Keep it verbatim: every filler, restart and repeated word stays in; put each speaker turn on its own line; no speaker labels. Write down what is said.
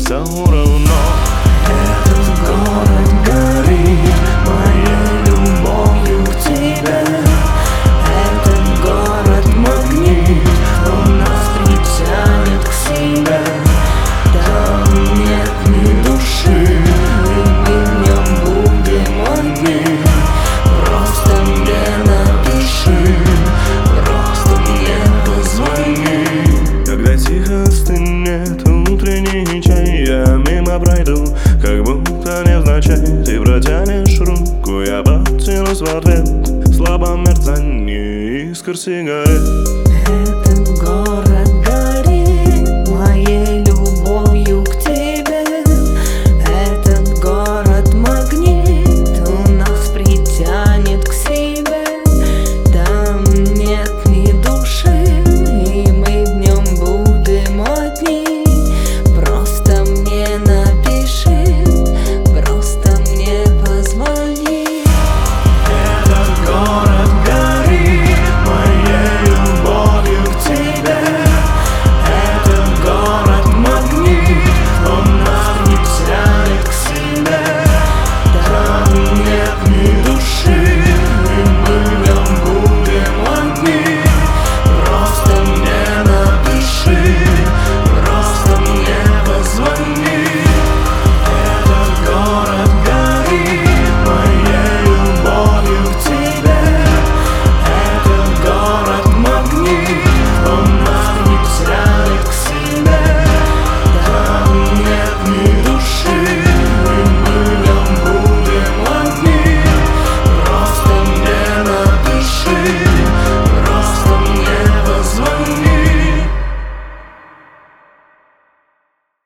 все равно.
Этот город горит моей любовью к тебе. Этот город магнит, он нас притянет к себе. Там нет ни души, и мы в нем будем одни. Просто мне напиши, просто мне позвони.
Когда тихо стынет утренний чай, я мимо пройду, как будто невзначай. Ты протянешь руку, я потянусь в ответ. В слабом мерцании искр сигарет